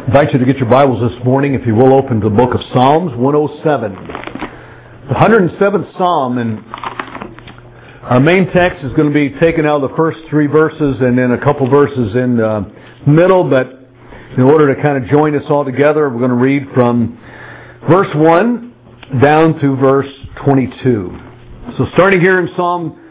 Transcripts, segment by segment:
I invite you to get your Bibles this morning, if you will, open to the book of Psalms 107. The 107th Psalm, and our main text is going to be taken out of the first three verses and then a couple verses in the middle, but in order to kind of join us all together, we're going to read from verse 1 down to verse 22. So starting here in Psalm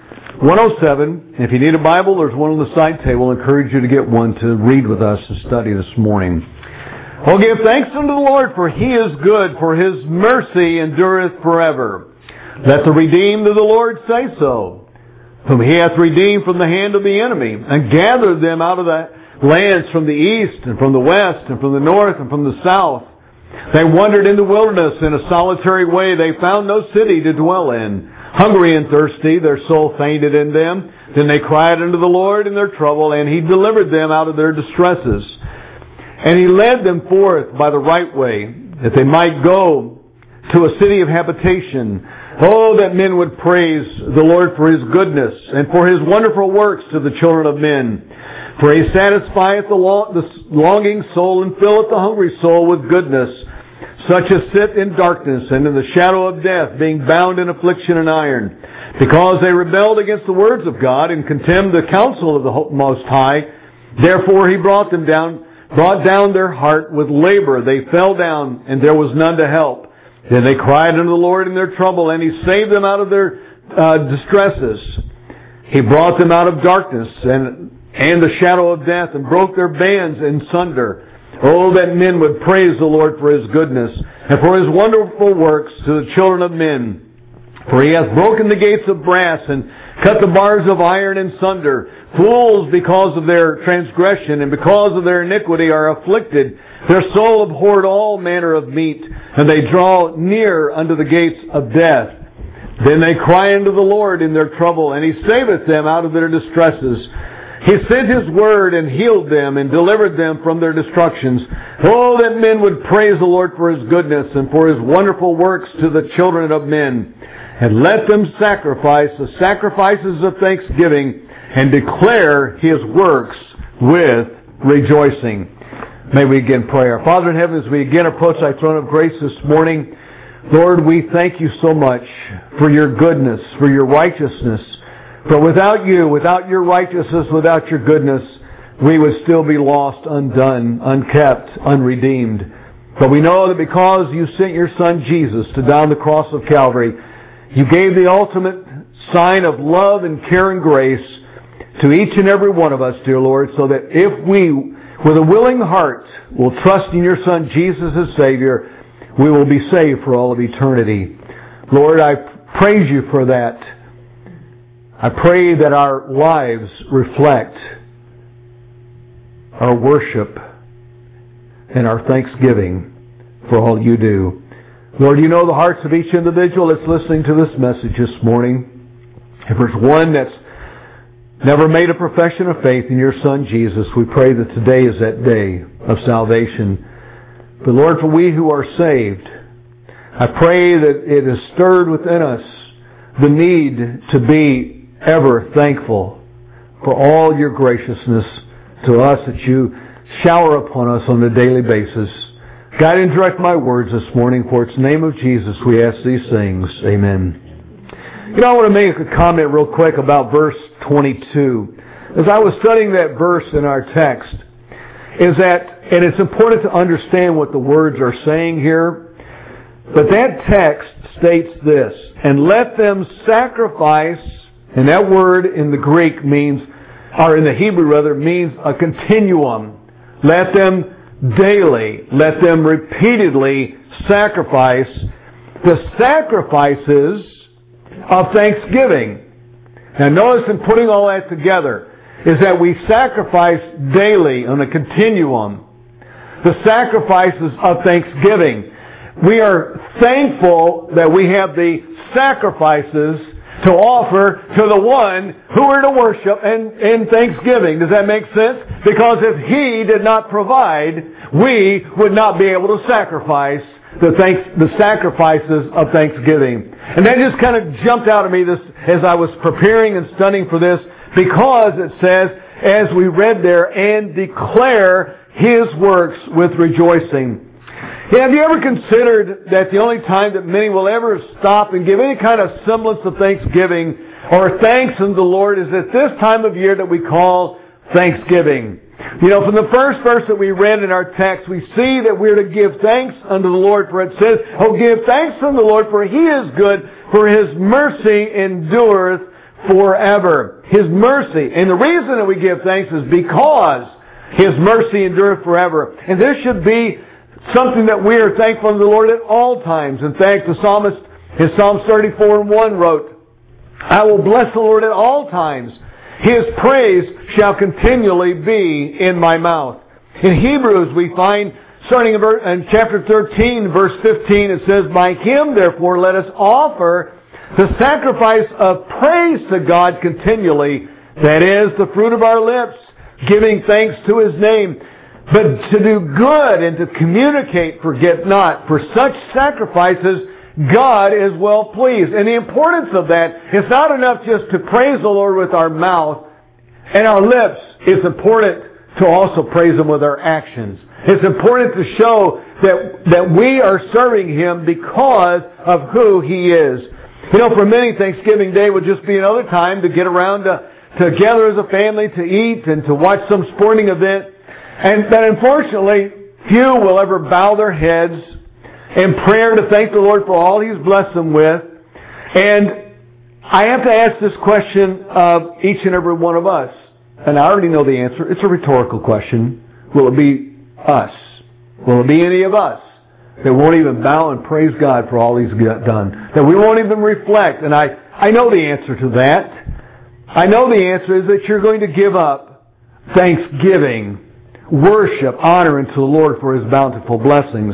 107, if you need a Bible, there's one on the side table. I encourage you to get one to read with us and study this morning. Oh, give thanks unto the Lord, for He is good, for His mercy endureth forever. Let the redeemed of the Lord say so, whom He hath redeemed from the hand of the enemy, and gathered them out of the lands from the east, and from the west, and from the north, and from the south. They wandered in the wilderness in a solitary way. They found no city to dwell in. Hungry and thirsty, their soul fainted in them. Then they cried unto the Lord in their trouble, and He delivered them out of their distresses. And He led them forth by the right way, that they might go to a city of habitation. Oh, that men would praise the Lord for His goodness, and for His wonderful works to the children of men. For He satisfieth the longing soul, and filleth the hungry soul with goodness. Such as sit in darkness and in the shadow of death, being bound in affliction and iron. Because they rebelled against the words of God, and contemned the counsel of the Most High, therefore He brought down their heart with labor. They fell down, and there was none to help. Then they cried unto the Lord in their trouble, and He saved them out of their distresses. He brought them out of darkness and the shadow of death, and broke their bands in sunder. Oh, that men would praise the Lord for His goodness, and for His wonderful works to the children of men. For He hath broken the gates of brass, and cut the bars of iron in sunder. Fools, because of their transgression, and because of their iniquity, are afflicted. Their soul abhorred all manner of meat, and they draw near unto the gates of death. Then they cry unto the Lord in their trouble, and He saveth them out of their distresses. He sent His word and healed them and delivered them from their destructions. Oh, that men would praise the Lord for His goodness and for His wonderful works to the children of men. And let them sacrifice the sacrifices of thanksgiving and declare His works with rejoicing. May we again pray. Our Father in heaven, as we again approach Thy throne of grace this morning, Lord, we thank You so much for Your goodness, for Your righteousness. For without You, without Your righteousness, without Your goodness, we would still be lost, undone, unkept, unredeemed. But we know that because You sent Your Son Jesus to die on the cross of Calvary, You gave the ultimate sign of love and care and grace to each and every one of us, dear Lord, so that if we, with a willing heart, will trust in Your Son Jesus as Savior, we will be saved for all of eternity. Lord, I praise You for that. I pray that our lives reflect our worship and our thanksgiving for all You do. Lord, You know the hearts of each individual that's listening to this message this morning. If there's one that's never made a profession of faith in Your Son Jesus, we pray that today is that day of salvation. But Lord, for we who are saved, I pray that it is stirred within us the need to be ever thankful for all Your graciousness to us that You shower upon us on a daily basis. Guide and direct my words this morning. For it's the name of Jesus we ask these things. Amen. You know, I want to make a comment real quick about verse 22. As I was studying that verse in our text, and it's important to understand what the words are saying here, but that text states this, and let them sacrifice. And that word in the Greek means, or in the Hebrew rather, means a continuum. Let them daily, let them repeatedly sacrifice the sacrifices of thanksgiving. Now notice in putting all that together is that we sacrifice daily on a continuum the sacrifices of thanksgiving. We are thankful that we have the sacrifices to offer to the one who we're to worship in thanksgiving. Does that make sense? Because if He did not provide, we would not be able to sacrifice the sacrifices of thanksgiving. And that just kind of jumped out at me as I was preparing and studying for this, because it says, as we read there, and declare His works with rejoicing. Have you ever considered that the only time that many will ever stop and give any kind of semblance of thanksgiving or thanks unto the Lord is at this time of year that we call Thanksgiving? You know, from the first verse that we read in our text, we see that we're to give thanks unto the Lord, for it says, "Oh, give thanks unto the Lord, for He is good, for His mercy endureth forever." His mercy. And the reason that we give thanks is because His mercy endureth forever. And this should be something that we are thankful to the Lord at all times. In fact, the psalmist in Psalms 34:1 wrote, "I will bless the Lord at all times. His praise shall continually be in my mouth." In Hebrews we find, starting in chapter 13, verse 15, it says, "By Him therefore let us offer the sacrifice of praise to God continually, that is, the fruit of our lips, giving thanks to His name. But to do good and to communicate, forget not. For such sacrifices God is well pleased." And the importance of that, it's not enough just to praise the Lord with our mouth and our lips. It's important to also praise Him with our actions. It's important to show that we are serving Him because of who He is. You know, for many, Thanksgiving Day would just be another time to get around together as a family, to eat and to watch some sporting event. And that unfortunately, few will ever bow their heads in prayer to thank the Lord for all He's blessed them with. And I have to ask this question of each and every one of us. And I already know the answer. It's a rhetorical question. Will it be us? Will it be any of us that won't even bow and praise God for all He's done? That we won't even reflect? And I know the answer to that. I know the answer is that you're going to give up thanksgiving, worship, honor unto the Lord for His bountiful blessings.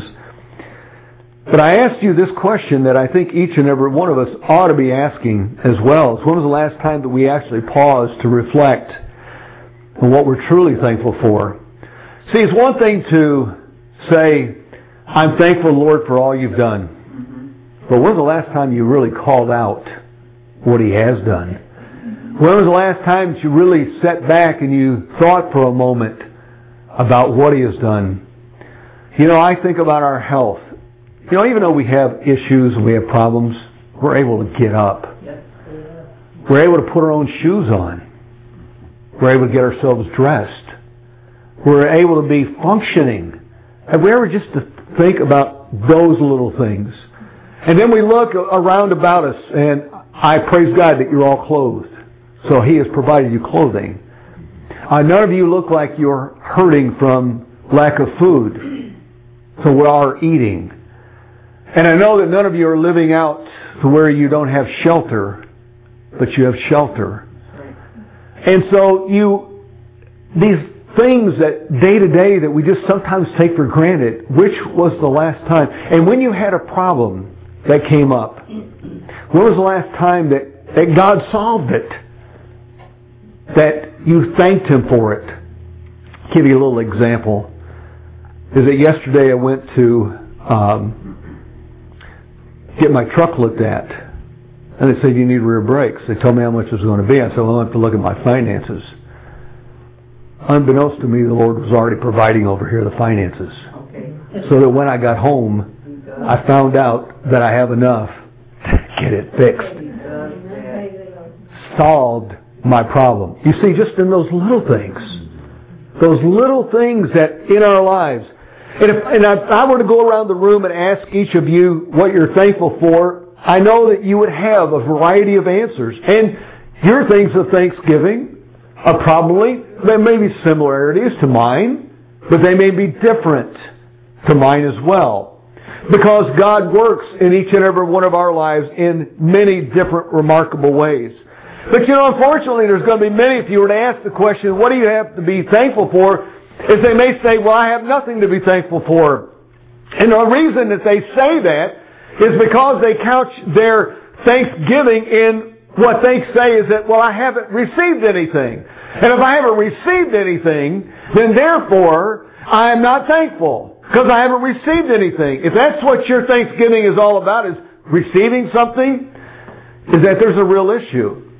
But I asked you this question that I think each and every one of us ought to be asking as well. When was the last time that we actually paused to reflect on what we're truly thankful for? See, it's one thing to say, "I'm thankful, Lord, for all You've done." But when was the last time you really called out what He has done? When was the last time that you really sat back and you thought for a moment about what He has done? You know, I think about our health. You know, even though we have issues and we have problems, we're able to get up. We're able to put our own shoes on. We're able to get ourselves dressed. We're able to be functioning. Have we ever just to think about those little things? And then we look around about us, and I praise God that you're all clothed. So He has provided you clothing. None of you look like you're hurting from lack of food. So we are eating. And I know that none of you are living out to where you don't have shelter, but you have shelter. And so these things that day to day that we just sometimes take for granted, which was the last time? And when you had a problem that came up, when was the last time that God solved it? That you thanked Him for it? I'll give you a little example. Is that yesterday I went to get my truck looked at, and they said, "You need rear brakes." They told me how much it was going to be. I said, "Well, I'll have to look at my finances." Unbeknownst to me, the Lord was already providing over here the finances. So that when I got home, I found out that I have enough to get it fixed. Solved my problem. You see, just in those little things that in our lives. And if I were to go around the room and ask each of you what you're thankful for, I know that you would have a variety of answers. And your things of thanksgiving are probably, there may be similarities to mine, but they may be different to mine as well. Because God works in each and every one of our lives in many different remarkable ways. But you know, unfortunately, there's going to be many, if you were to ask the question, what do you have to be thankful for? Is they may say, well, I have nothing to be thankful for. And the reason that they say that is because they couch their thanksgiving in what they say is that, well, I haven't received anything. And if I haven't received anything, then therefore, I am not thankful. Because I haven't received anything. If that's what your thanksgiving is all about, is receiving something, is that there's a real issue.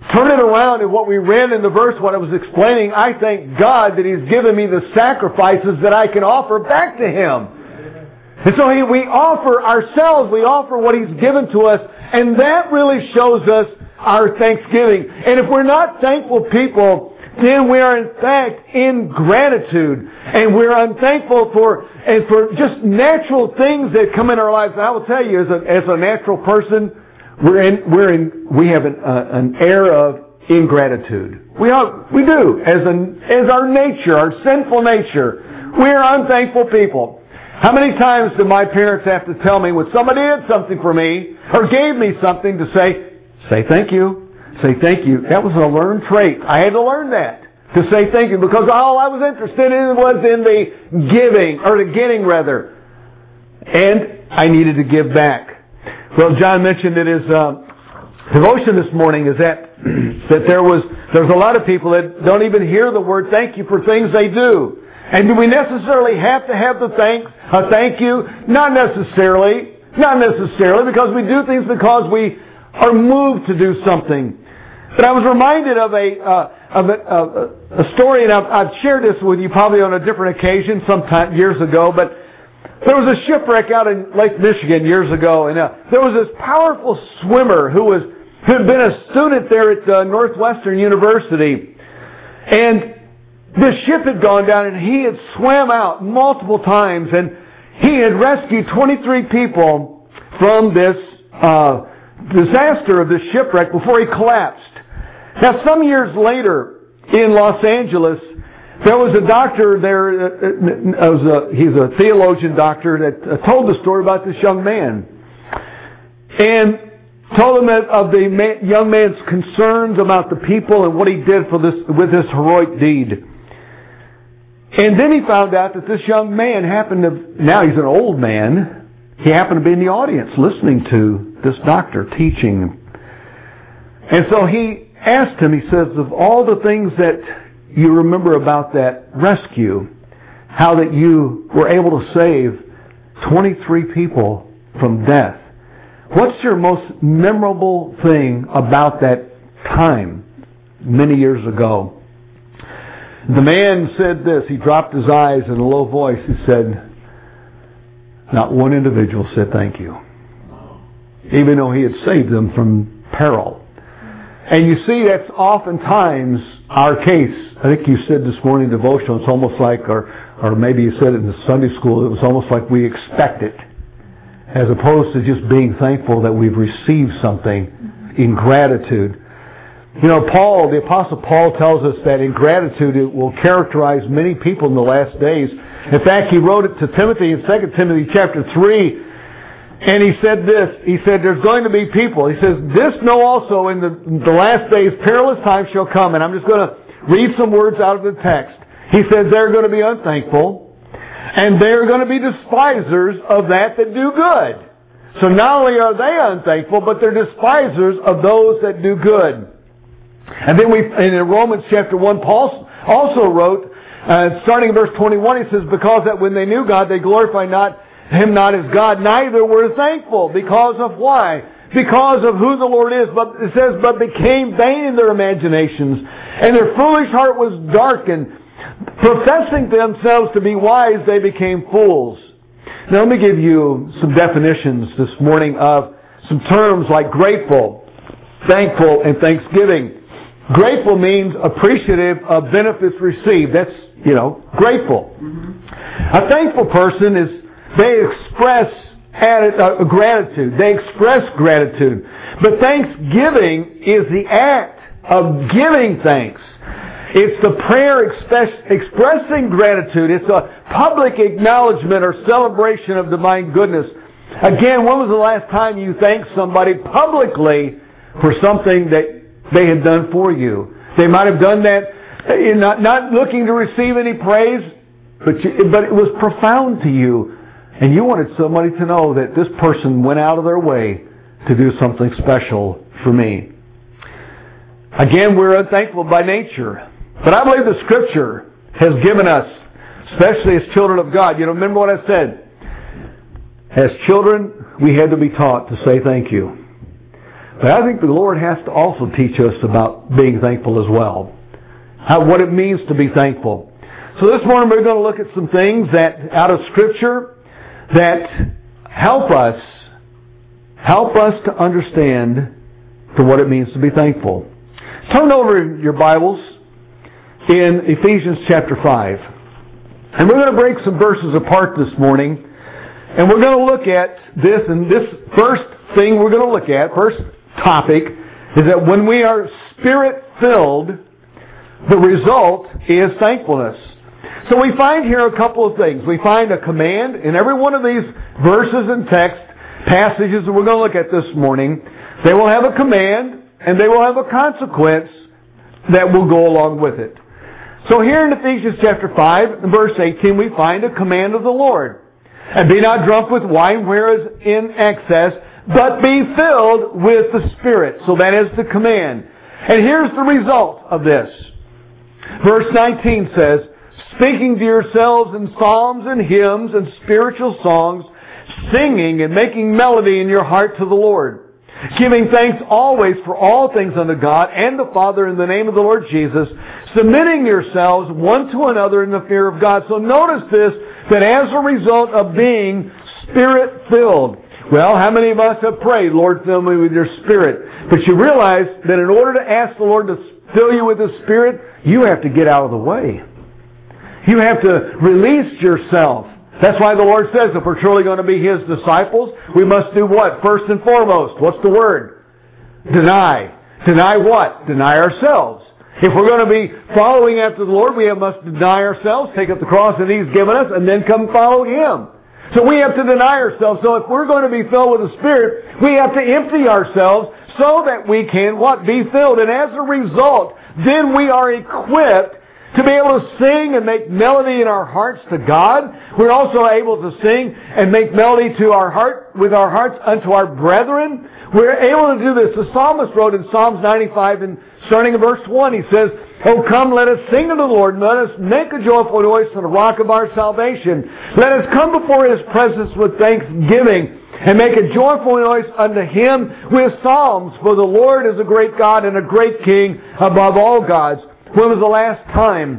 turn it around in what we read in the verse, what I was explaining, I thank God that He's given me the sacrifices that I can offer back to Him. And so we offer ourselves, we offer what He's given to us, and that really shows us our thanksgiving. And if we're not thankful people, then we are in fact in gratitude, and we're unthankful for just natural things that come in our lives. And I will tell you, as a natural person, we have an air of ingratitude. We do as our nature, our sinful nature. We are unthankful people. How many times do my parents have to tell me when somebody did something for me or gave me something to say thank you. Say thank you. That was a learned trait. I had to learn that. To say thank you, because all I was interested in was in the giving, or the getting rather. And I needed to give back. Well, John mentioned in his devotion this morning is that there's a lot of people that don't even hear the word thank you for things they do. And do we necessarily have to have a thank you? Not necessarily. Not necessarily, because we do things because we are moved to do something. But I was reminded of a story, and I've shared this with you probably on a different occasion sometime years ago, but there was a shipwreck out in Lake Michigan years ago, and there was this powerful swimmer who had been a student there at Northwestern University. And the ship had gone down, and he had swam out multiple times, and he had rescued 23 people from this disaster of this shipwreck before he collapsed. Now, some years later in Los Angeles, there was a doctor there, he's a theologian doctor, that told the story about this young man. And told him of the young man's concerns about the people and what he did with this heroic deed. And then he found out that this young man now he's an old man, he happened to be in the audience listening to this doctor teaching. And so he asked him, he says, of all the things that you remember about that rescue, how that you were able to save 23 people from death, what's your most memorable thing about that time many years ago? The man said this. He dropped his eyes in a low voice. He said, not one individual said thank you, even though he had saved them from peril. And you see, that's oftentimes our case. I think you said this morning in devotional, it's almost like, or maybe you said it in the Sunday school, it was almost like we expect it, as opposed to just being thankful that we've received something in gratitude. You know, the Apostle Paul tells us that ingratitude will characterize many people in the last days. In fact, he wrote it to Timothy in 2 Timothy chapter 3, and he said this. He said, there's going to be people. He says, this know also in the last days perilous times shall come. And I'm just going to read some words out of the text. He says they're going to be unthankful, and they're going to be despisers of that do good. So not only are they unthankful, but they're despisers of those that do good. And then in Romans chapter 1, Paul also wrote, starting in verse 21, he says, because that when they knew God, they glorified Him not as God, neither were thankful. Because of why? Because of who the Lord is. But it says, but became vain in their imaginations, and their foolish heart was darkened. Professing themselves to be wise, they became fools. Now let me give you some definitions this morning of some terms like grateful, thankful, and thanksgiving. Grateful means appreciative of benefits received. That's, grateful. A thankful person they express gratitude. They express gratitude. But thanksgiving is the act of giving thanks. It's the prayer expressing gratitude. It's a public acknowledgement or celebration of divine goodness. Again, when was the last time you thanked somebody publicly for something that they had done for you? They might have done that not looking to receive any praise, but it was profound to you. And you wanted somebody to know that this person went out of their way to do something special for me. Again, we're unthankful by nature. But I believe the Scripture has given us, especially as children of God, remember what I said. As children, we had to be taught to say thank you. But I think the Lord has to also teach us about being thankful as well. What it means to be thankful. So this morning we're going to look at some things that out of Scripture that help us to understand what it means to be thankful. Turn over your Bibles in Ephesians chapter 5. And we're going to break some verses apart this morning. And we're going to look at this, and this first thing we're going to look at, first topic, is that when we are Spirit-filled, the result is thankfulness. So we find here a couple of things. We find a command in every one of these verses and text passages that we're going to look at this morning. They will have a command and they will have a consequence that will go along with it. So here in Ephesians chapter 5, verse 18, we find a command of the Lord. And be not drunk with wine whereas in excess, but be filled with the Spirit. So that is the command. And here's the result of this. Verse 19 says, speaking to yourselves in psalms and hymns and spiritual songs, singing and making melody in your heart to the Lord, giving thanks always for all things unto God and the Father in the name of the Lord Jesus, submitting yourselves one to another in the fear of God. So notice this, that as a result of being Spirit-filled, well, how many of us have prayed, Lord, fill me with your Spirit? But you realize that in order to ask the Lord to fill you with His Spirit, you have to get out of the way. You have to release yourself. That's why the Lord says if we're truly going to be His disciples, we must do what? First and foremost. What's the word? Deny. Deny what? Deny ourselves. If we're going to be following after the Lord, we must deny ourselves, take up the cross that He's given us, and then come follow Him. So we have to deny ourselves. So if we're going to be filled with the Spirit, we have to empty ourselves so that we can what? Be filled. And as a result, then we are equipped to be able to sing and make melody in our hearts to God. We're also able to sing and make melody to our heart, with our hearts unto our brethren. We're able to do this. The psalmist wrote in Psalms 95, and starting in verse 1, he says, "Oh, come, let us sing unto the Lord, and let us make a joyful noise to the rock of our salvation. Let us come before His presence with thanksgiving, and make a joyful noise unto Him with psalms. For the Lord is a great God and a great King above all gods." When was the last time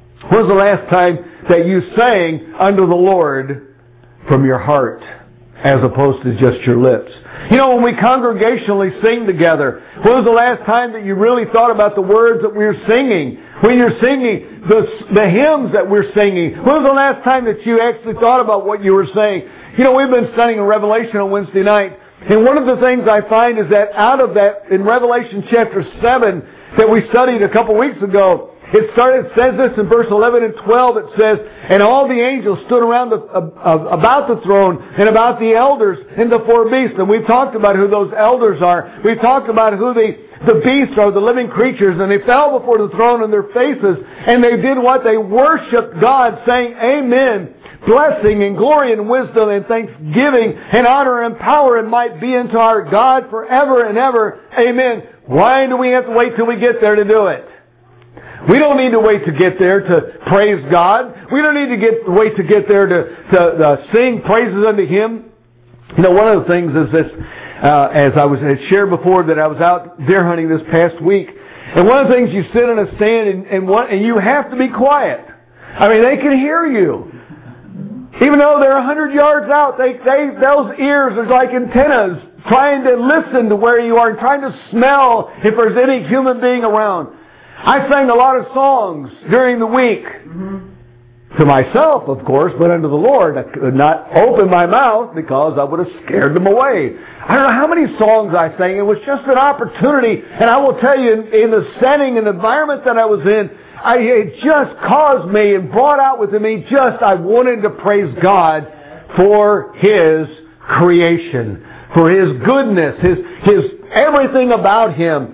that you sang unto the Lord from your heart as opposed to just your lips? You know, when we congregationally sing together, when was the last time that you really thought about the words that we're singing? When you're singing the hymns that we're singing, when was the last time that you actually thought about what you were saying? You know, we've been studying Revelation on Wednesday night, and one of the things I find is that out of that, in Revelation chapter 7, that we studied a couple weeks ago, it says this in verse 11 and 12, it says, "And all the angels stood around about the throne and about the elders and the four beasts." And we've talked about who those elders are. We've talked about who the beasts are, the living creatures. And they fell before the throne on their faces. And they did what? They worshiped God, saying, "Amen. Blessing and glory and wisdom and thanksgiving and honor and power and might be unto our God forever and ever. Amen." Why do we have to wait till we get there to do it? We don't need to wait to get there to praise God. We don't need to wait to get there to sing praises unto Him. You know, one of the things is this, as I had shared before, that I was out deer hunting this past week. And one of the things, you sit in a stand and you have to be quiet. I mean, they can hear you. Even though they're 100 yards out, those ears are like antennas trying to listen to where you are and trying to smell if there's any human being around. I sang a lot of songs during the week. To myself, of course, but unto the Lord. I could not open my mouth because I would have scared them away. I don't know how many songs I sang. It was just an opportunity. And I will tell you, in the setting and environment that I was in, it just caused me and brought out within me I wanted to praise God for His creation, for His goodness, His everything about Him.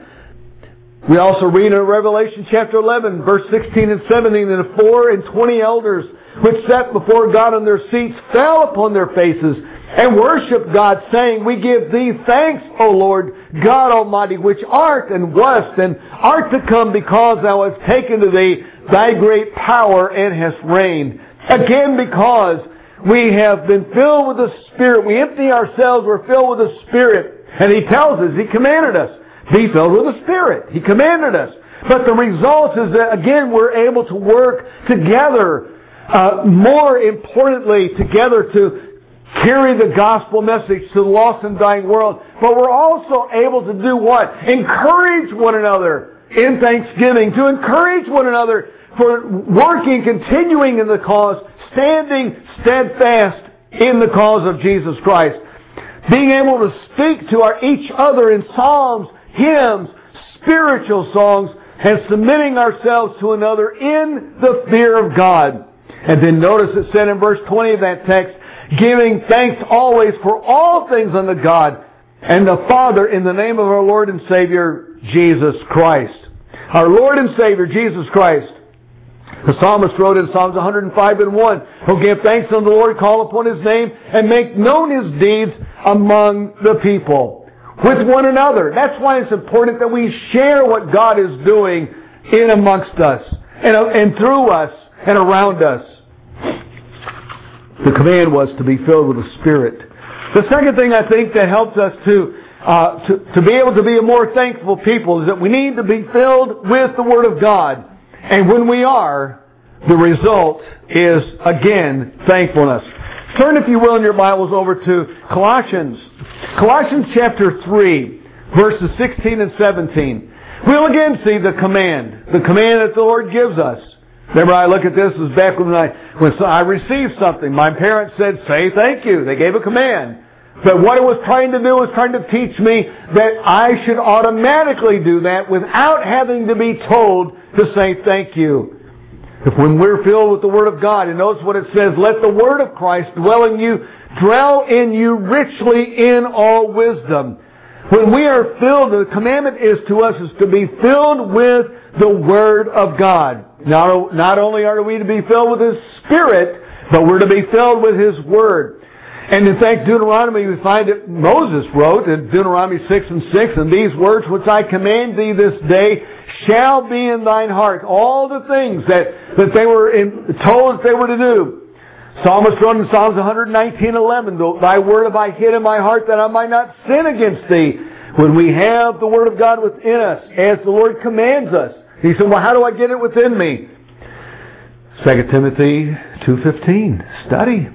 We also read in Revelation chapter 11, verse 16 and 17, that the 4 and 20 elders which sat before God on their seats fell upon their faces and worshiped God, saying, "We give Thee thanks, O Lord, God Almighty, which art and wast and art to come, because Thou hast taken to Thee Thy great power and hast reigned." Again, because we have been filled with the Spirit, we empty ourselves, we're filled with the Spirit. And He tells us, He commanded us, be filled with the Spirit. He commanded us. But the result is that, again, we're able to work together, more importantly, together to carry the gospel message to the lost and dying world. But we're also able to do what? Encourage one another in thanksgiving, to encourage one another for working, continuing in the cause, standing steadfast in the cause of Jesus Christ. Being able to speak to each other in psalms, hymns, spiritual songs, and submitting ourselves to another in the fear of God. And then notice it said in verse 20 of that text, giving thanks always for all things unto God and the Father in the name of our Lord and Savior, Jesus Christ. Our Lord and Savior, Jesus Christ. The psalmist wrote in Psalms 105:1, who give thanks unto the Lord, call upon His name, and make known His deeds among the people. With one another. That's why it's important that we share what God is doing in amongst us, and through us, and around us. The command was to be filled with the Spirit. The second thing I think that helps us to be able to be a more thankful people is that we need to be filled with the Word of God. And when we are, the result is, again, thankfulness. Turn, if you will, in your Bibles over to Colossians. Colossians chapter 3, verses 16 and 17. We'll again see the command that the Lord gives us. Remember, I look at this as back when I received something. My parents said, say thank you. They gave a command. But what it was trying to do was trying to teach me that I should automatically do that without having to be told to say thank you. If when we're filled with the Word of God, and notice what it says, let the Word of Christ dwell in you richly in all wisdom. When we are filled, the commandment is to us is to be filled with the Word of God. Not only are we to be filled with His Spirit, but we're to be filled with His Word. And in fact, Deuteronomy, we find that Moses wrote in Deuteronomy 6:6, and these words which I command thee this day shall be in thine heart. All the things that they were told that they were to do. Psalmist wrote in Psalms 119:11, thy word have I hid in my heart that I might not sin against thee. When we have the Word of God within us, as the Lord commands us. He said, well, how do I get it within me? 2 Timothy 2:15, study.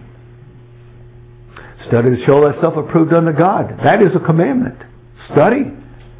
Study to show thyself approved unto God. That is a commandment. Study.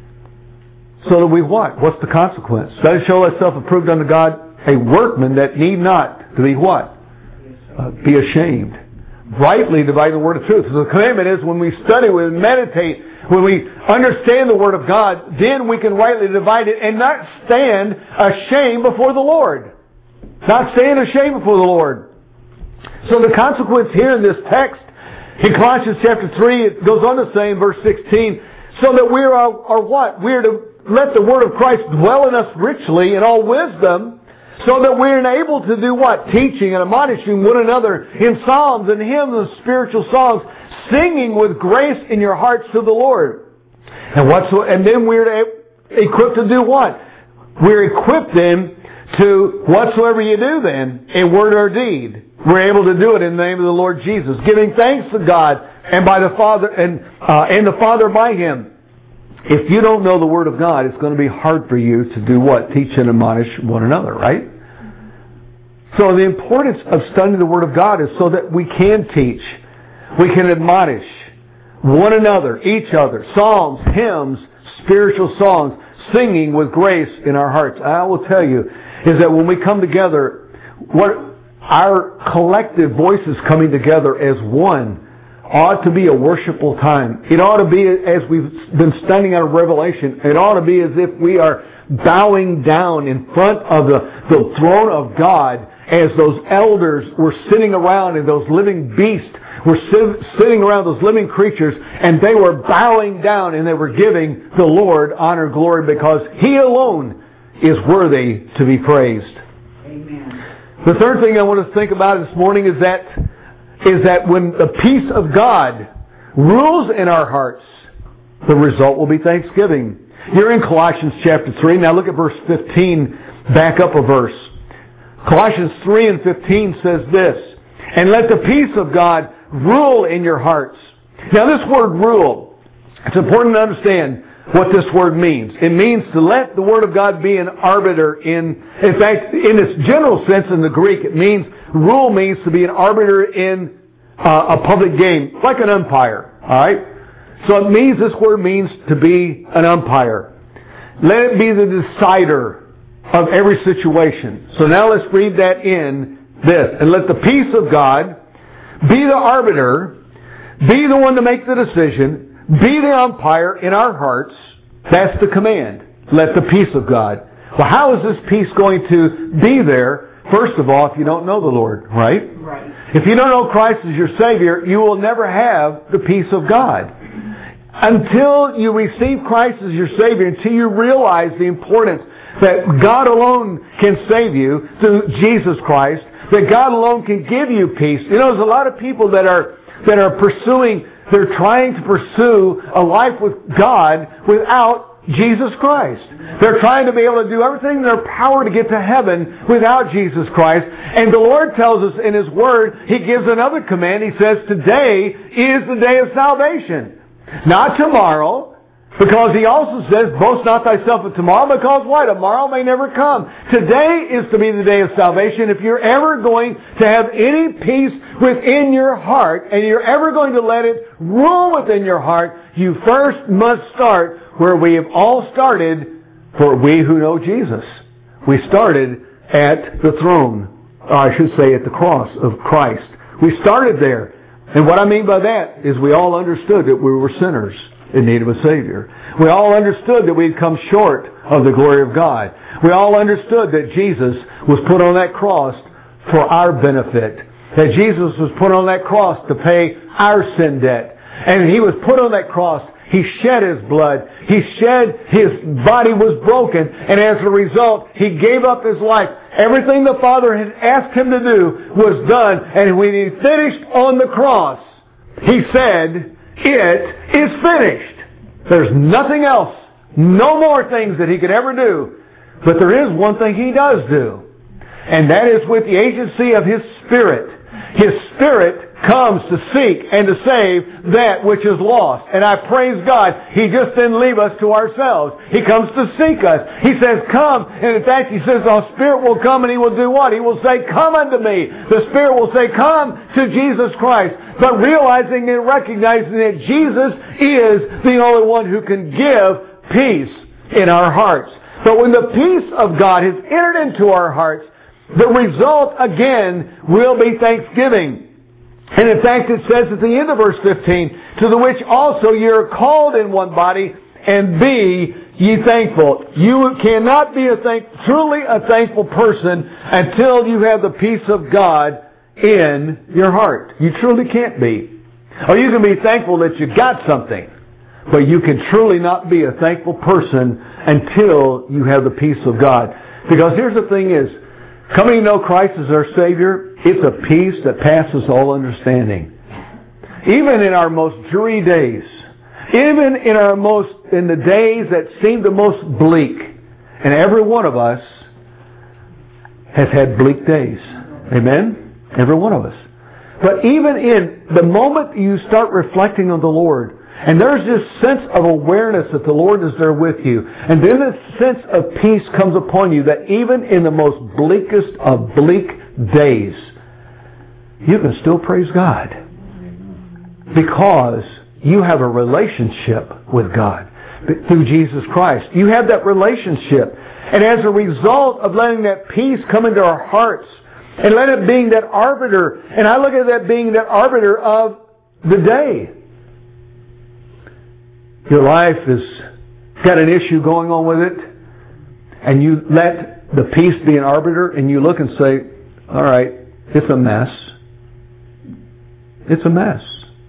So that we what? What's the consequence? Study to show thyself approved unto God, a workman that need not to be what? Be ashamed. Rightly dividing the word of truth. So the commandment is when we study, when we meditate, when we understand the Word of God, then we can rightly divide it and not stand ashamed before the Lord. Not stand ashamed before the Lord. So the consequence here in this text, in Colossians chapter 3, it goes on to say in verse 16, so that we are what? We are to let the Word of Christ dwell in us richly in all wisdom, so that we're enabled to do what? Teaching and admonishing one another in psalms and hymns and spiritual songs, singing with grace in your hearts to the Lord. And then we're equipped to do what? We're equipped then to whatsoever you do then, in word or deed. We're able to do it in the name of the Lord Jesus, giving thanks to God and by the Father and the Father by Him. If you don't know the Word of God, it's going to be hard for you to do what? Teach and admonish one another, right? So the importance of studying the Word of God is so that we can teach. We can admonish one another, each other, psalms, hymns, spiritual songs, singing with grace in our hearts. I will tell you is that when we come together, what our collective voices coming together as one ought to be a worshipful time. It ought to be, as we've been studying out of Revelation, it ought to be as if we are bowing down in front of the throne of God as those elders were sitting around and those living beasts were sitting around, those living creatures, and they were bowing down and they were giving the Lord honor and glory because He alone is worthy to be praised. Amen. The third thing I want to think about this morning is that when the peace of God rules in our hearts, the result will be thanksgiving. You're in Colossians chapter 3. Now look at verse 15. Back up a verse. Colossians 3 and 15 says this, and let the peace of God rule in your hearts. Now this word rule It's important to understand what this word means. It means to let the Word of God be an arbiter in fact, in its general sense in the Greek, it means, rule means to be an arbiter in a public game, like an umpire. Alright? So it means, this word means to be an umpire. Let it be the decider of every situation. So now let's read that in this. And let the peace of God be the arbiter, be the one to make the decision, be the umpire in our hearts. That's the command. Let the peace of God. Well, how is this peace going to be there? First of all, if you don't know the Lord, right? Right. If you don't know Christ as your Savior, you will never have the peace of God. Until you receive Christ as your Savior, until you realize the importance that God alone can save you through Jesus Christ, that God alone can give you peace. You know, there's a lot of people that are pursuing, they're trying to pursue a life with God without Jesus Christ. They're trying to be able to do everything in their power to get to heaven without Jesus Christ. And the Lord tells us in His Word, He gives another command. He says, today is the day of salvation. Not tomorrow, because He also says, boast not thyself of tomorrow, because why? Tomorrow may never come. Today is to be the day of salvation. If you're ever going to have any peace within your heart, and you're ever going to let it rule within your heart, you first must start where we have all started, for we who know Jesus. We started at the throne, or I should say at the cross of Christ. We started there. And what I mean by that is we all understood that we were sinners in need of a Savior. We all understood that we'd come short of the glory of God. We all understood that Jesus was put on that cross for our benefit. That Jesus was put on that cross to pay our sin debt. And He was put on that cross. He shed His blood. His body was broken. And as a result, He gave up His life. Everything the Father had asked Him to do was done. And when He finished on the cross, He said, it is finished. There's nothing else. No more things that He could ever do. But there is one thing He does do. And that is with the agency of His Spirit. His Spirit comes to seek and to save that which is lost. And I praise God, He just didn't leave us to ourselves. He comes to seek us. He says, come. And in fact, He says, the Spirit will come and He will do what? He will say, come unto me. The Spirit will say, come to Jesus Christ. But realizing and recognizing that Jesus is the only one who can give peace in our hearts. But when the peace of God has entered into our hearts, the result again will be thanksgiving. And in fact, it says at the end of verse 15, to the which also ye are called in one body, and be ye thankful. You cannot be truly a thankful person until you have the peace of God in your heart. You truly can't be. Or you can be thankful that you got something, but you can truly not be a thankful person until you have the peace of God. Because here's the thing is, coming to know Christ as our Savior, it's a peace that passes all understanding. Even in our most dreary days, even in the days that seem the most bleak, and every one of us has had bleak days. Amen? Every one of us. But even in the moment you start reflecting on the Lord, and there's this sense of awareness that the Lord is there with you, and then this sense of peace comes upon you, that even in the most bleakest of bleak days, you can still praise God. Because you have a relationship with God through Jesus Christ. You have that relationship. And as a result of letting that peace come into our hearts, and let it being that arbiter, and I look at that being that arbiter of the day. Your life has got an issue going on with it, and you let the peace be an arbiter, and you look and say, all right, it's a mess. It's a mess.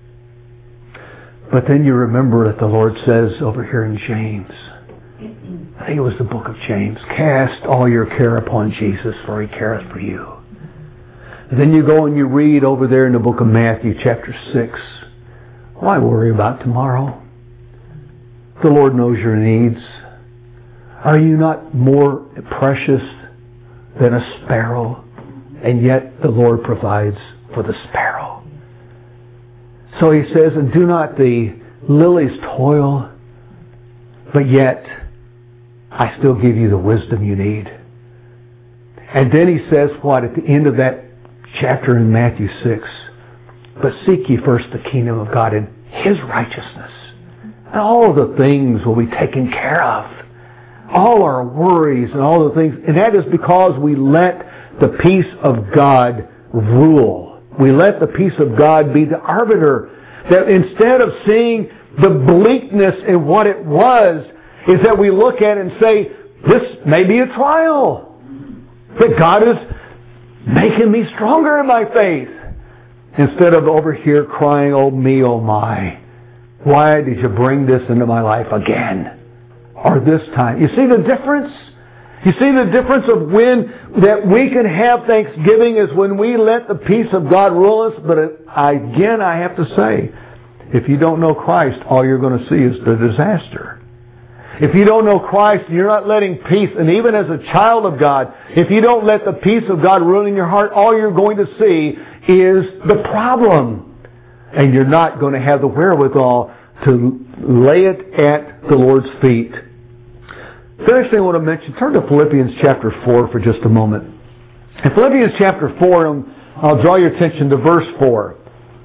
But then you remember that the Lord says over here in James, I think it was the book of James, cast all your care upon Jesus, for He careth for you. And then you go and you read over there in the book of Matthew chapter 6, why worry about tomorrow? The Lord knows your needs. Are you not more precious than a sparrow? And yet the Lord provides for the sparrow. So He says, and do not the lilies toil, but yet I still give you the wisdom you need. And then he says what at the end of that chapter in Matthew 6? But seek ye first the kingdom of God and His righteousness. And all of the things will be taken care of. All our worries and all the things. And that is because we let the peace of God rule. We let the peace of God be the arbiter. That instead of seeing the bleakness in what it was, is that we look at it and say, this may be a trial. That God is making me stronger in my faith. Instead of over here crying, oh me, oh my. Why did you bring this into my life again? Or this time? You see the difference? You see the difference of when that we can have thanksgiving is when we let the peace of God rule us. But again, I have to say, if you don't know Christ, all you're going to see is the disaster. If you don't know Christ, you're not letting peace, and even as a child of God, if you don't let the peace of God rule in your heart, all you're going to see is the problem. And you're not going to have the wherewithal to lay it at the Lord's feet. The next thing I want to mention, turn to Philippians chapter 4 for just a moment. In Philippians chapter 4, I'll draw your attention to verse 4.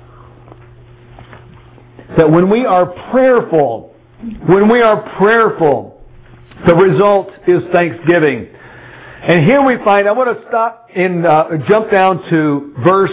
That when we are prayerful, the result is thanksgiving. And here we find, I want to stop and jump down to verse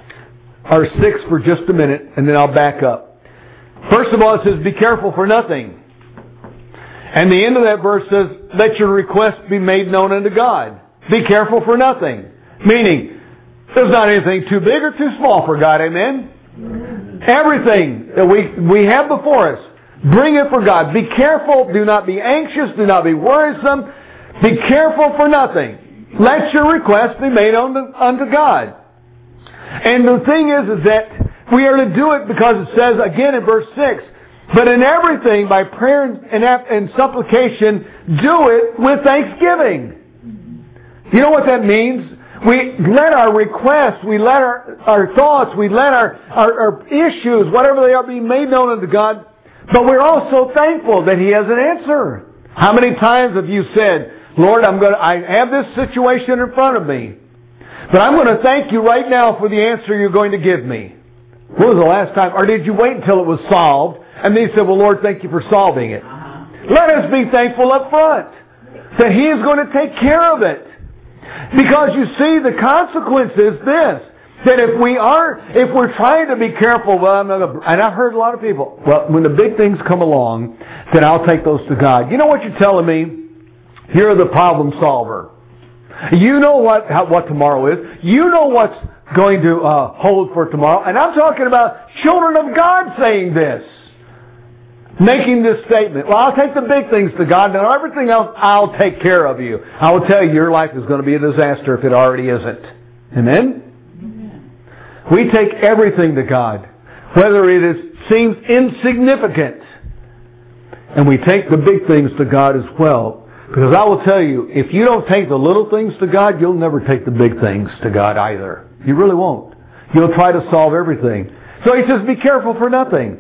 6 for just a minute, and then I'll back up. First of all, it says, be careful for nothing. And the end of that verse says, let your request be made known unto God. Be careful for nothing. Meaning, there's not anything too big or too small for God, amen? Everything that we have before us, bring it for God. Be careful. Do not be anxious. Do not be worrisome. Be careful for nothing. Let your request be made unto God. And the thing is that we are to do it because it says again in verse 6, but in everything by prayer and supplication, do it with thanksgiving. You know what that means? We let our requests, we let our thoughts, we let our issues, whatever they are, be made known unto God. But we're also thankful that He has an answer. How many times have you said, Lord, I have this situation in front of me, but I'm going to thank you right now for the answer you're going to give me. When was the last time? Or did you wait until it was solved and then you said, well, Lord, thank you for solving it. Let us be thankful up front that He is going to take care of it. Because you see, the consequence is this, that if we're trying to be careful, and I've heard a lot of people, well, when the big things come along, then I'll take those to God. You know what you're telling me? You're the problem solver. You know what tomorrow is. You know what's going to hold for tomorrow. And I'm talking about children of God saying this. Making this statement. Well, I'll take the big things to God, and everything else, I'll take care of you. I will tell you, your life is going to be a disaster if it already isn't. Amen? We take everything to God, whether it seems insignificant. And we take the big things to God as well. Because I will tell you, if you don't take the little things to God, you'll never take the big things to God either. You really won't. You'll try to solve everything. So He says, be careful for nothing.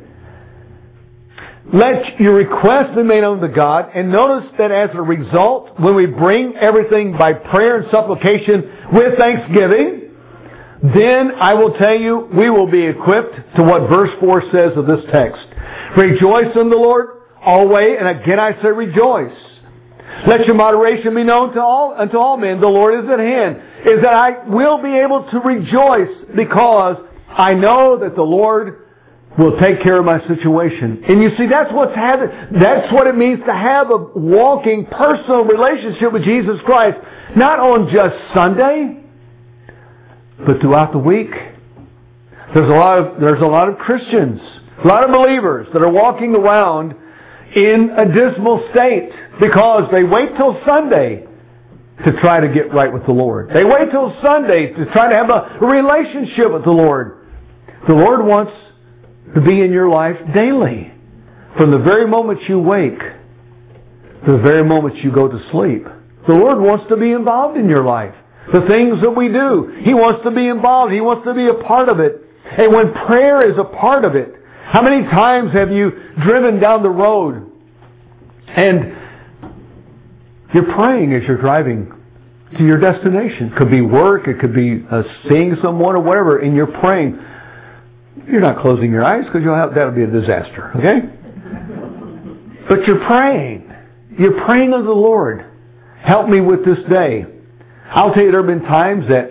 Let your request be made known to God. And notice that as a result, when we bring everything by prayer and supplication with thanksgiving, then I will tell you, we will be equipped to what verse 4 says of this text. Rejoice in the Lord always, and again I say rejoice. Let your moderation be known unto all men. The Lord is at hand. Is that I will be able to rejoice because I know that the Lord will take care of my situation. And you see, that's what it means to have a walking personal relationship with Jesus Christ. Not on just Sunday, but throughout the week. There's a lot of Christians, a lot of believers that are walking around in a dismal state because they wait till Sunday to try to get right with the Lord. They wait till Sunday to try to have a relationship with the Lord. The Lord wants to be in your life daily. From the very moment you wake to the very moment you go to sleep. The Lord wants to be involved in your life. The things that we do, He wants to be involved. He wants to be a part of it. And when prayer is a part of it, How many times have you driven down the road and you're praying as you're driving to your destination? It could be work, it could be seeing someone or whatever, and you're praying. You're not closing your eyes because that'll be a disaster, okay? But you're praying. You're praying of the Lord. Help me with this day. I'll tell you, there have been times that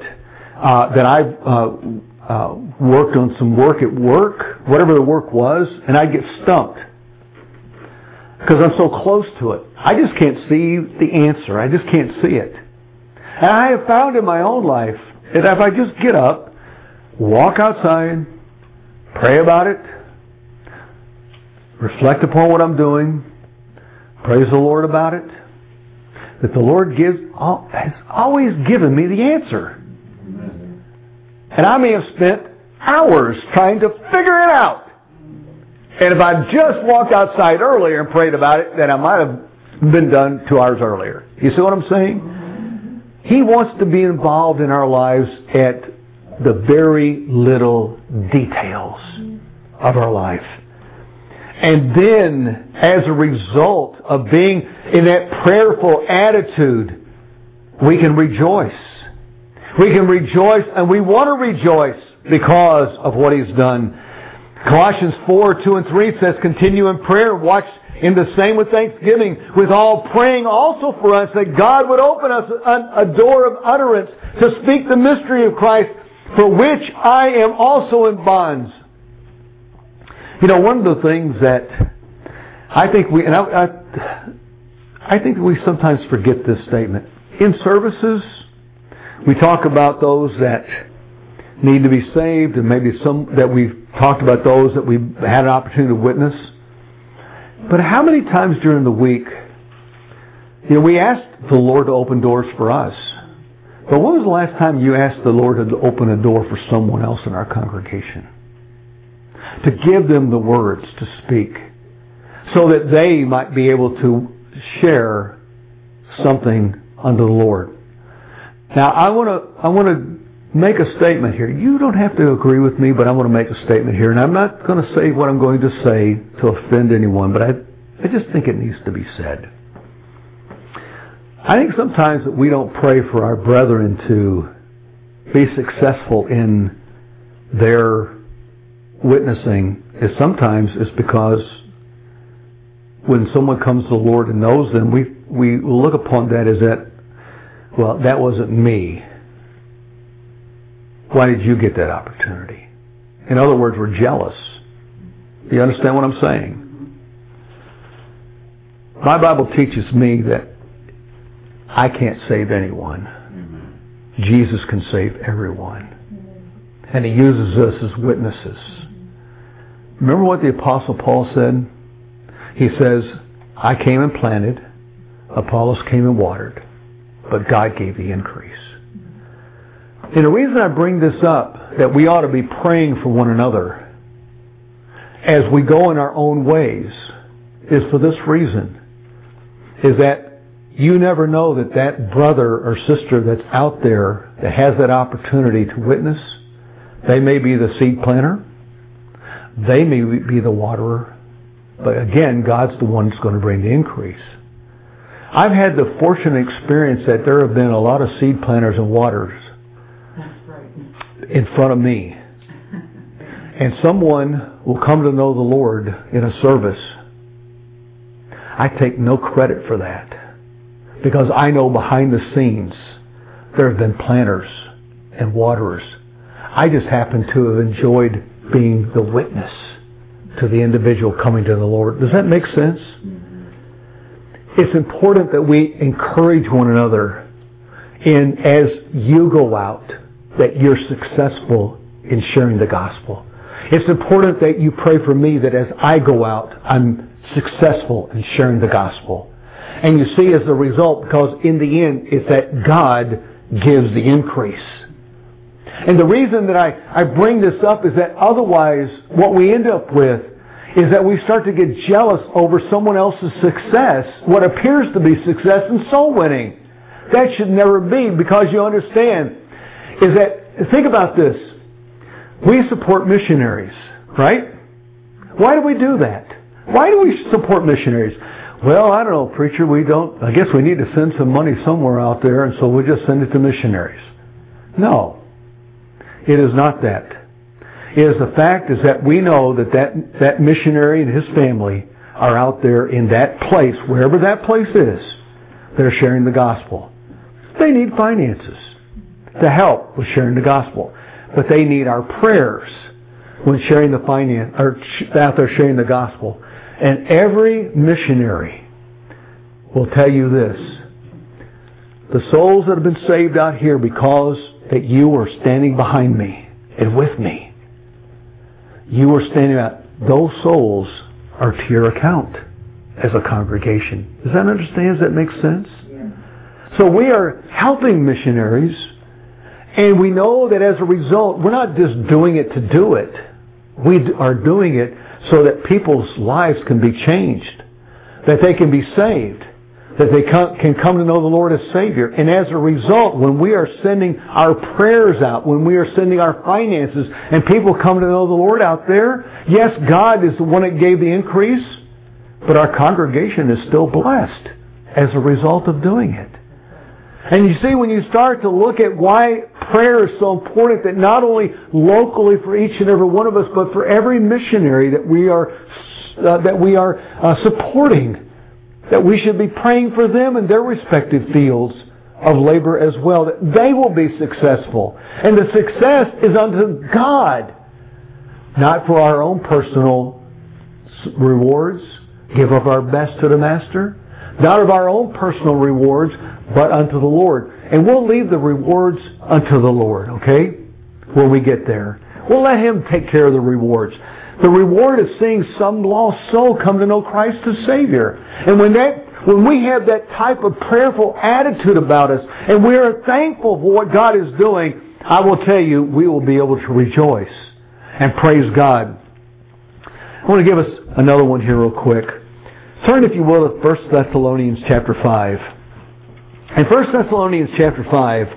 I've worked on some work at work, whatever the work was, and I get stumped because I'm so close to it. I just can't see the answer. I just can't see it. And I have found in my own life that if I just get up, walk outside, pray about it, reflect upon what I'm doing, praise the Lord about it, that the Lord has always given me the answer. And I may have spent hours trying to figure it out. And if I just walked outside earlier and prayed about it, then I might have been done 2 hours earlier. You see what I'm saying? He wants to be involved in our lives at the very little details of our life. And then, as a result of being in that prayerful attitude, we can rejoice. We can rejoice, and we want to rejoice because of what He's done. Colossians 4:2-3 says, continue in prayer, watch in the same with thanksgiving, with all praying also for us, that God would open us a door of utterance to speak the mystery of Christ, for which I am also in bonds. You know, one of the things that I think I think we sometimes forget this statement. In services, we talk about those that need to be saved, and maybe some that we've talked about those that we've had an opportunity to witness. But how many times during the week, we ask the Lord to open doors for us. But when was the last time you asked the Lord to open a door for someone else in our congregation? To give them the words to speak, so that they might be able to share something unto the Lord. Now, I want to make a statement here. You don't have to agree with me, but I want to make a statement here. And I'm not going to say what I'm going to say to offend anyone, but I just think it needs to be said. I think sometimes that we don't pray for our brethren to be successful in their witnessing is sometimes it's because when someone comes to the Lord and knows them, we look upon that as that, well, that wasn't me. Why did you get that opportunity? In other words, we're jealous. Do you understand what I'm saying? My Bible teaches me that I can't save anyone. Jesus can save everyone. And He uses us as witnesses. Remember what the Apostle Paul said? He says, I came and planted, Apollos came and watered, but God gave the increase. And the reason I bring this up, that we ought to be praying for one another as we go in our own ways, is for this reason, is that you never know that brother or sister that's out there that has that opportunity to witness, they may be the seed planter, they may be the waterer, but again, God's the one that's going to bring the increase. I've had the fortunate experience that there have been a lot of seed planters and waterers in front of me. And someone will come to know the Lord in a service. I take no credit for that, because I know behind the scenes there have been planters and waterers. I just happen to have enjoyed being the witness to the individual coming to the Lord. Does that make sense? It's important that we encourage one another in, as you go out, that you're successful in sharing the gospel. It's important that you pray for me that as I go out, I'm successful in sharing the gospel. And you see, as a result, because in the end, it's that God gives the increase. And the reason that I bring this up is that otherwise, what we end up with is that we start to get jealous over someone else's success, what appears to be success in soul winning. That should never be, because you understand, is that, think about this. We support missionaries, right? Why do we do that? Why do we support missionaries? Well, I don't know, preacher, I guess we need to send some money somewhere out there, and so we'll just send it to missionaries. No. It is not that. It is the fact is that we know that missionary and his family are out there in that place, wherever that place is, they're sharing the gospel. They need finances to help with sharing the gospel. But they need our prayers when sharing the finance, or out there sharing the gospel. And every missionary will tell you this. The souls that have been saved out here because that you were standing behind me and with me. You were standing out. Those souls are to your account as a congregation. Does that understand? Does that make sense? Yeah. So we are helping missionaries, and we know that as a result, we're not just doing it to do it. We are doing it so that people's lives can be changed, that they can be saved, that they can come to know the Lord as Savior. And as a result, when we are sending our prayers out, when we are sending our finances, and people come to know the Lord out there, yes, God is the one that gave the increase, but our congregation is still blessed as a result of doing it. And you see, when you start to look at why prayer is so important, that not only locally for each and every one of us, but for every missionary that we are supporting, that we should be praying for them in their respective fields of labor as well, that they will be successful. And the success is unto God, not for our own personal rewards, give of our best to the Master, not of our own personal rewards, but unto the Lord. And we'll leave the rewards unto the Lord, okay? When we get there. We'll let Him take care of the rewards. The reward is seeing some lost soul come to know Christ as Savior. And when we have that type of prayerful attitude about us, and we are thankful for what God is doing, I will tell you, we will be able to rejoice and praise God. I want to give us another one here real quick. Turn, if you will, to 1 Thessalonians chapter 5. In 1 Thessalonians chapter 5,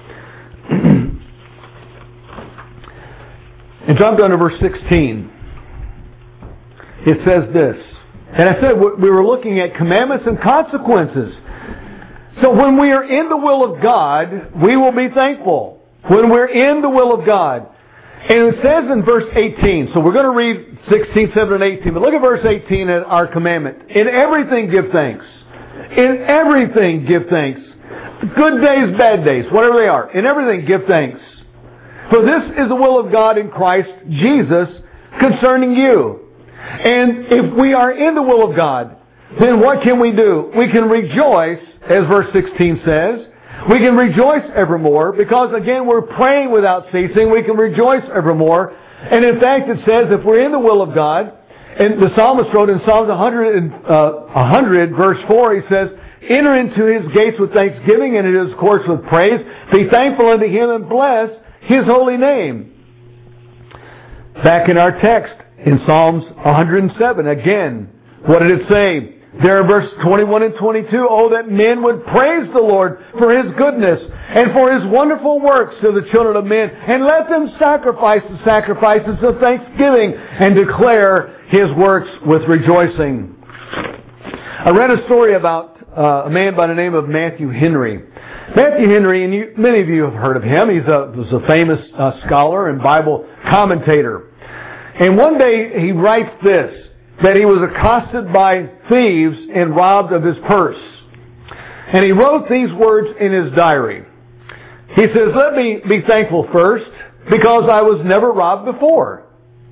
and jump down to verse 16. It says this, and I said we were looking at commandments and consequences. So when we are in the will of God, we will be thankful. When we're in the will of God. And it says in verse 18, so we're going to read 16, 17, and 18, but look at verse 18 at our commandment. In everything give thanks. In everything give thanks. Good days, bad days, whatever they are. In everything give thanks. For this is the will of God in Christ Jesus concerning you. And if we are in the will of God, then what can we do? We can rejoice, as verse 16 says. We can rejoice evermore, because again, we're praying without ceasing. We can rejoice evermore. And in fact, it says if we're in the will of God, and the psalmist wrote in Psalms 100 verse 4, he says, enter into His gates with thanksgiving and into His courts with praise. Be thankful unto Him and bless His holy name. Back in our text, in Psalms 107, again, what did it say? There in verse 21 and 22, oh, that men would praise the Lord for His goodness and for His wonderful works to the children of men, and let them sacrifice the sacrifices of thanksgiving and declare His works with rejoicing. I read a story about a man by the name of Matthew Henry. Matthew Henry, and many of you have heard of him. He was a famous scholar and Bible commentator. And one day he writes this, that he was accosted by thieves and robbed of his purse. And he wrote these words in his diary. He says, let me be thankful first, because I was never robbed before.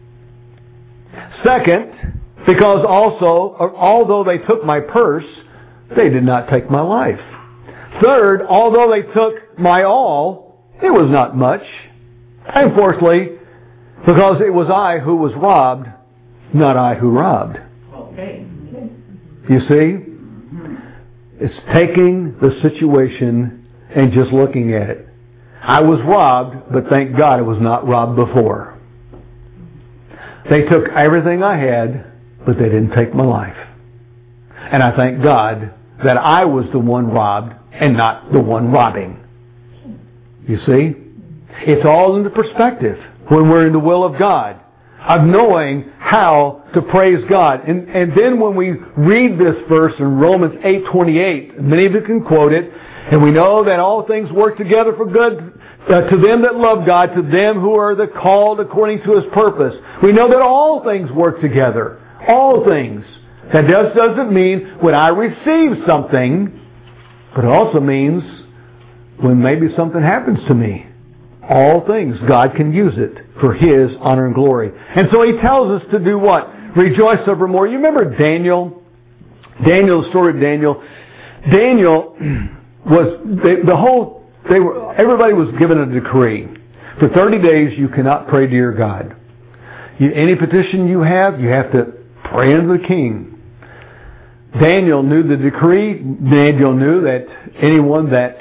Second, because although they took my purse, they did not take my life. Third, although they took my all, it was not much. And fourthly, because it was I who was robbed, not I who robbed. Okay. You see? It's taking the situation and just looking at it. I was robbed, but thank God I was not robbed before. They took everything I had, but they didn't take my life. And I thank God that I was the one robbed and not the one robbing. You see? It's all in the perspective when we're in the will of God. of knowing how to praise God. And then when we read this verse in Romans 8:28, many of you can quote it, and we know that all things work together for good to them that love God, to them who are the called according to His purpose. We know that all things work together. All things. That just doesn't mean when I receive something, but it also means when maybe something happens to me. All things, God can use it for His honor and glory. And so He tells us to do what? Rejoice evermore. You remember Daniel? The story of Daniel. Daniel was, everybody was given a decree. For 30 days you cannot pray to your God. Any petition you have to pray unto the king. Daniel knew the decree. Daniel knew that anyone that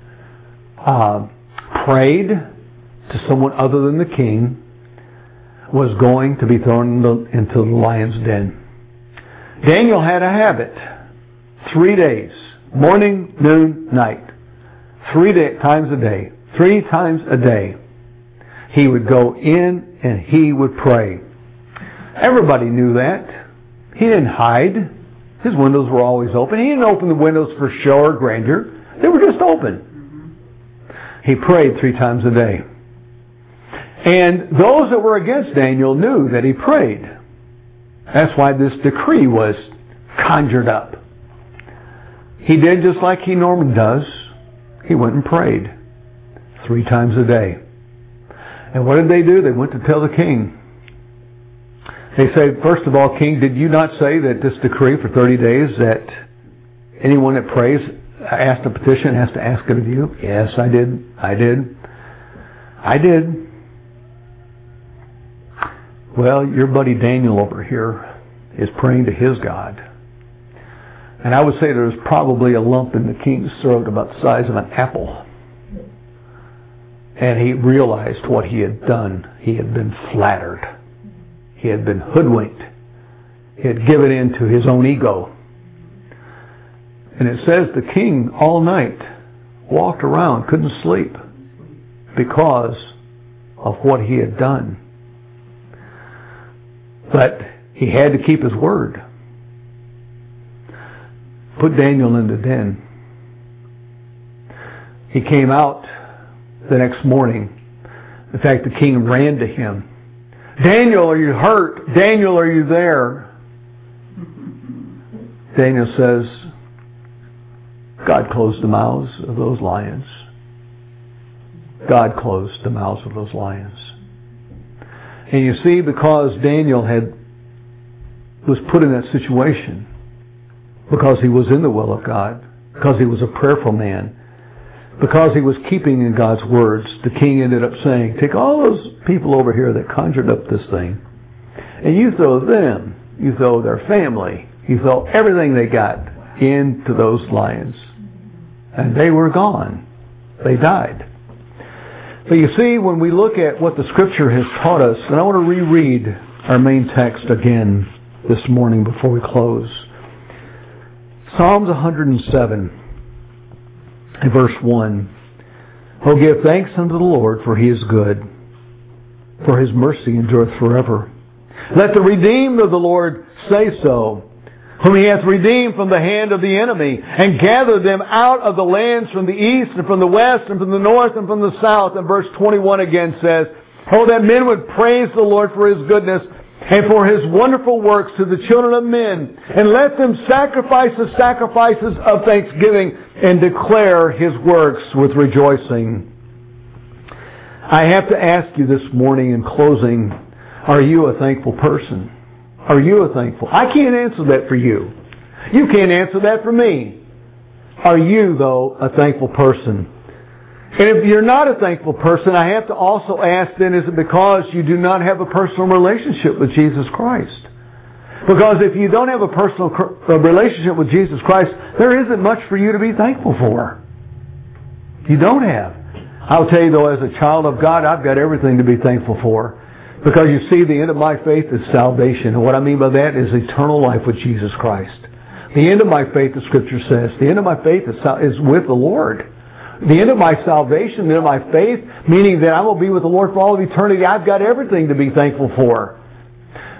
prayed to someone other than the king was going to be thrown into the lion's den. Daniel had a habit. 3 days. Morning, noon, night. 3 times a day. 3 times a day. He would go in and he would pray. Everybody knew that. He didn't hide. His windows were always open. He didn't open the windows for show or grandeur. They were just open. He prayed 3 times a day. And those that were against Daniel knew that he prayed. That's why this decree was conjured up. He did just like he normally does. He went and prayed 3 times a day. And what did they do? They went to tell the king. They say, first of all, King, did you not say that this decree for 30 days that anyone that prays, asked a petition, has to ask it of you? Yes, I did. Well, your buddy Daniel over here is praying to his God. And I would say there was probably a lump in the king's throat about the size of an apple. And he realized what he had done. He had been flattered. He had been hoodwinked. He had given in to his own ego. And it says the king all night walked around, couldn't sleep because of what he had done. But he had to keep his word. Put Daniel in the den. He came out the next morning. In fact, the king ran to him. Daniel, are you hurt? Daniel, are you there? Daniel says, God closed the mouths of those lions. God closed the mouths of those lions. And you see, because Daniel was put in that situation, because he was in the will of God, because he was a prayerful man, because he was keeping in God's words, the king ended up saying, take all those people over here that conjured up this thing, and you throw them, you throw their family, you throw everything they got into those lions. And they were gone. They died. But you see, when we look at what the Scripture has taught us, and I want to reread our main text again this morning before we close. Psalms 107, verse 1. Oh, give thanks unto the Lord, for He is good, for His mercy endureth forever. Let the redeemed of the Lord say so, whom He hath redeemed from the hand of the enemy, and gathered them out of the lands from the east, and from the west, and from the north, and from the south. And verse 21 again says, oh, that men would praise the Lord for His goodness, and for His wonderful works to the children of men. And let them sacrifice the sacrifices of thanksgiving, and declare His works with rejoicing. I have to ask you this morning in closing, are you a thankful person? Are you a thankful? I can't answer that for you. You can't answer that for me. Are you, though, a thankful person? And if you're not a thankful person, I have to also ask then, is it because you do not have a personal relationship with Jesus Christ? Because if you don't have a personal relationship with Jesus Christ, there isn't much for you to be thankful for. You don't have. I'll tell you, though, as a child of God, I've got everything to be thankful for. Because you see, the end of my faith is salvation. And what I mean by that is eternal life with Jesus Christ. The end of my faith, the Scripture says, the end of my faith is with the Lord. The end of my salvation, the end of my faith, meaning that I will be with the Lord for all of eternity. I've got everything to be thankful for.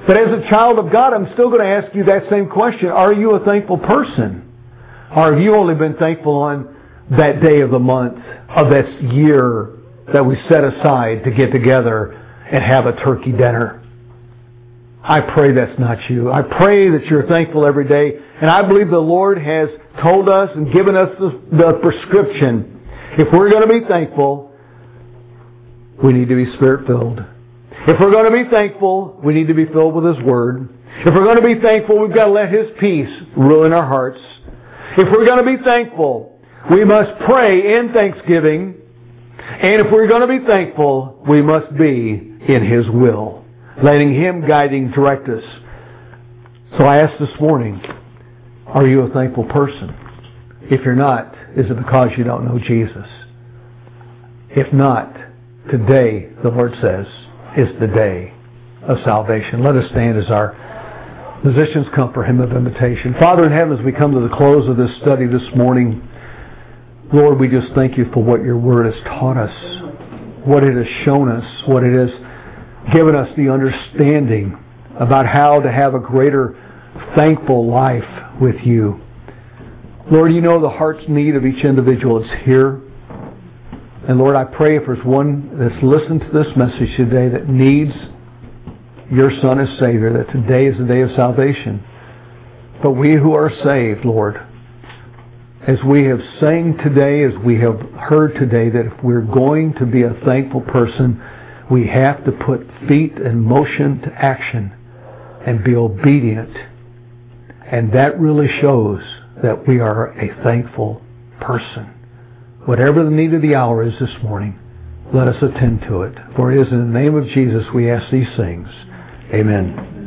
But as a child of God, I'm still going to ask you that same question. Are you a thankful person? Or have you only been thankful on that day of the month, of that year that we set aside to get together and have a turkey dinner? I pray that's not you. I pray that you're thankful every day. And I believe the Lord has told us and given us the prescription. If we're going to be thankful, we need to be Spirit-filled. If we're going to be thankful, we need to be filled with His Word. If we're going to be thankful, we've got to let His peace rule in our hearts. If we're going to be thankful, we must pray in thanksgiving. And if we're going to be thankful, we must be in His will, letting Him guiding direct us. So I ask this morning, are you a thankful person? If you're not, is it because you don't know Jesus? If not, today, the Lord says, is the day of salvation. Let us stand as our musicians come for hymn of invitation. Father in heaven, as we come to the close of this study this morning, Lord, we just thank you for what your word has taught us, what it has shown us, what it has given us the understanding about how to have a greater thankful life with you. Lord, you know the heart's need of each individual that's here. And Lord, I pray if there's one that's listened to this message today that needs your Son as Savior, that today is the day of salvation. But we who are saved, Lord, as we have sang today, as we have heard today, that if we're going to be a thankful person, we have to put feet in motion to action and be obedient. And that really shows that we are a thankful person. Whatever the need of the hour is this morning, let us attend to it. For it is in the name of Jesus we ask these things. Amen.